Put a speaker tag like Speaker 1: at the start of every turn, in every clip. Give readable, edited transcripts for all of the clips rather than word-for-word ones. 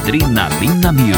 Speaker 1: Adrenalina Mil.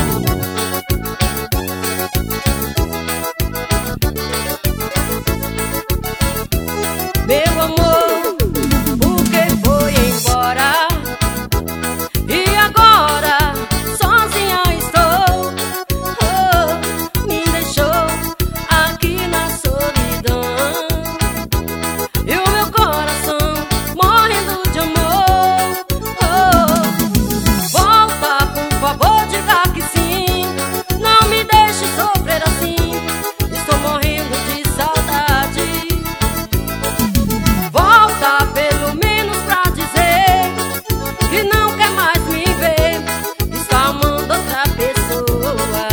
Speaker 2: Meu amor, por que foi embora? E agora, sozinha estou. Oh, me deixou aqui na solidão. E o meu coração morrendo de amor. Oh, volta, por favor, diga que sim. Não me deixe sofrer assim. Estou morrendo de saudade. Volta pelo menos pra dizer que não quer mais me ver, está amando outra pessoa.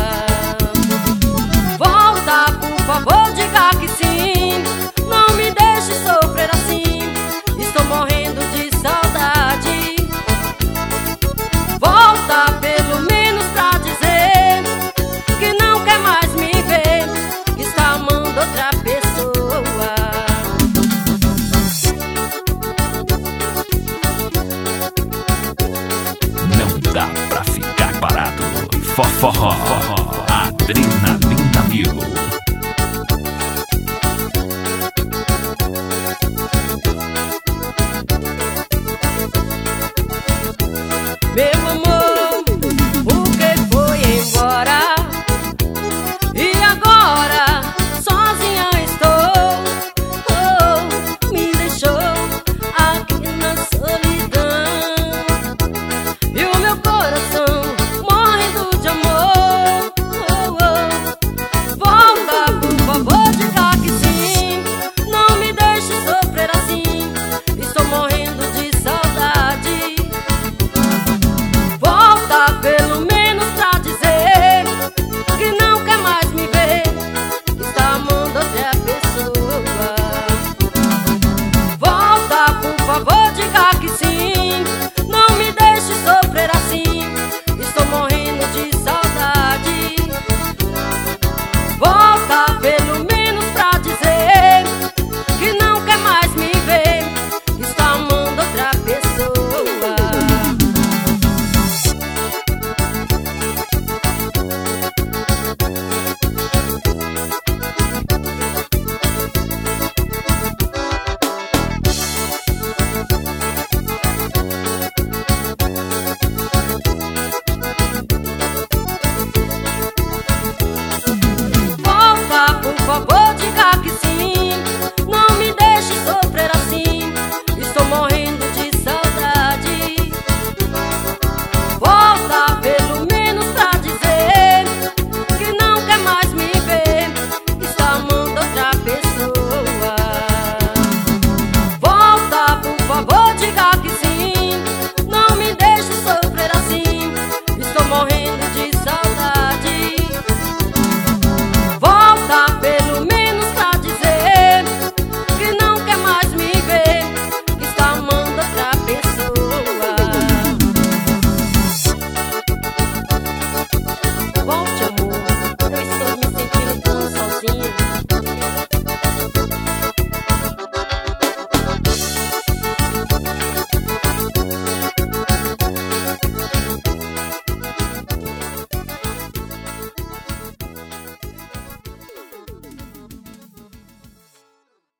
Speaker 2: Volta, por favor, diga que sim. Não me deixe sofrer assim. Estou morrendo de saudade. Volta pelo menos pra dizer que não quer mais me ver, está amando outra pessoa.
Speaker 1: Não dá pra ficar parado. Forró, Adrenalina Mil.